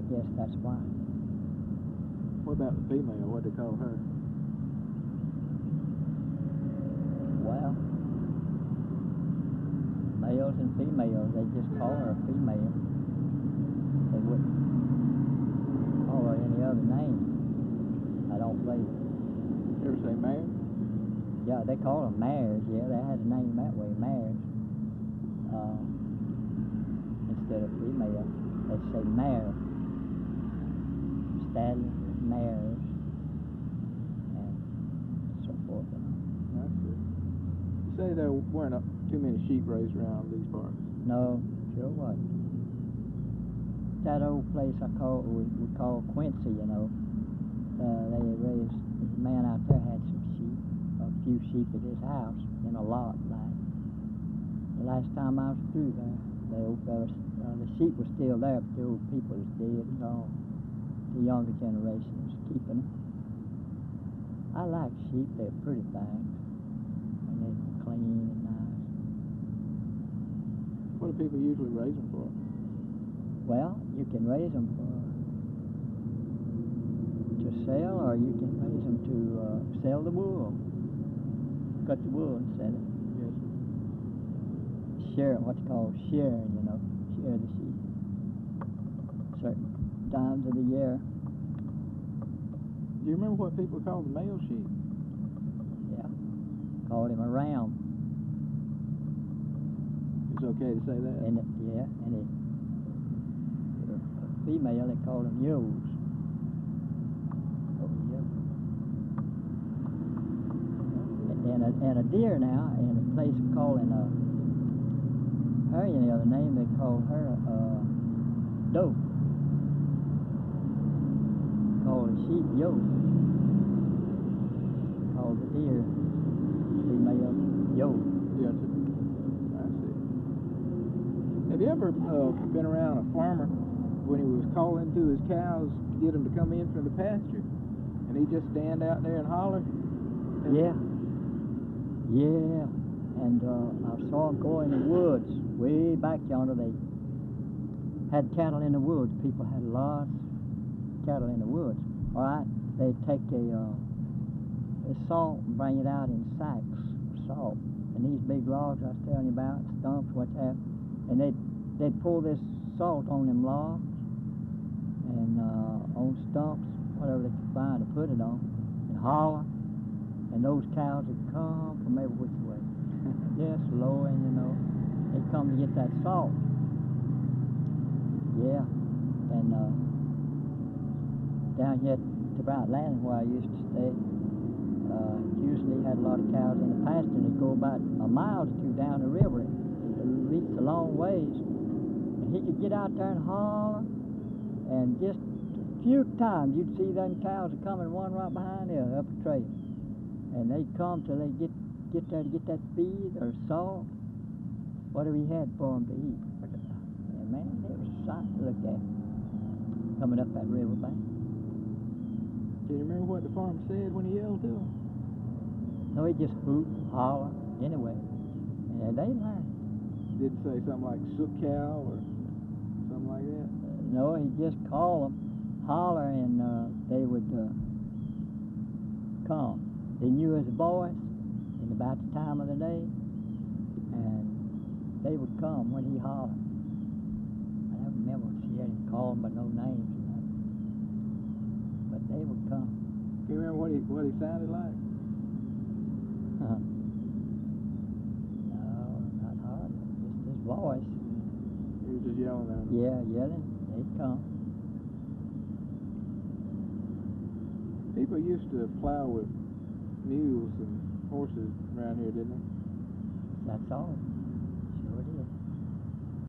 guess that's why. What about the female? What do they call her? Well, males and females, they just call her a female. They wouldn't call her any other name. I don't believe it. You ever say mare? Yeah, they call them mares. Yeah, they had a name that way, mares. Instead of female, they say mare. Stallions, mares, and so forth. That's it. You say there weren't too many sheep raised around these parts? No, sure wasn't. That old place we call Quincy, you know, they raised, the man out there had some sheep, a few sheep at his house in a lot, like. The last time I was through there, the old fellas, the sheep was still there, but the old people was dead and gone. The younger generation was keeping them. I like sheep, they're pretty things, and they're clean and nice. What do people usually raise them for? Well, you can raise them to sell, or you can raise them to sell the wool. Cut the wool and sell it. Yes. Share it, what's called sharing, you know, share the sheep. Certain times of the year. Do you remember what people call the male sheep? Yeah, called him a ram. It's okay to say that? And the female, they call them ewes. Oh, yeah. And a deer now, in a place calling her any other name, they call her doe. Call the sheep yoke. Call the deer female yoke. Yes, sir. I see. Have you ever been around a farmer when he was calling to his cows to get them to come in from the pasture, and he just stand out there and holler? Yeah. And I saw him go in the woods, way back yonder. They had cattle in the woods. People had lots of cattle in the woods. All right, they'd take a salt and bring it out in sacks of salt. And these big logs I was telling you about, stumps, what have, and they'd pull this salt on them logs and on stumps, whatever they could find to put it on, and holler. And those cows would come from every which way. Just lowing, you know. They'd come to get that salt. Yeah. And down here to Bright Landing, where I used to stay, usually had a lot of cows in the pasture, and they'd go about a mile or two down the river. It reached a long ways. And he could get out there and holler, and just a few times you'd see them cows are coming one right behind the other up a trail. And they'd come till they get there to get that feed or salt, whatever he had for them to eat. And man, it was a sight to look at, coming up that river bank. Can you remember what the farmer said when he yelled to them? No, he just hoot, holler, anyway. And they learned. Didn't say something like sook cow or something like that? No, he just called them, holler, and they would come. They knew his voice in about the time of the day, and they would come when he hollered. I don't remember hearing him call them by no names, but they would come. Can you remember what he sounded like? No, not hardly. Just his voice. He was just yelling at them. Yeah, yelling. They'd come. People used to plow with mules and horses around here, didn't they? That's all.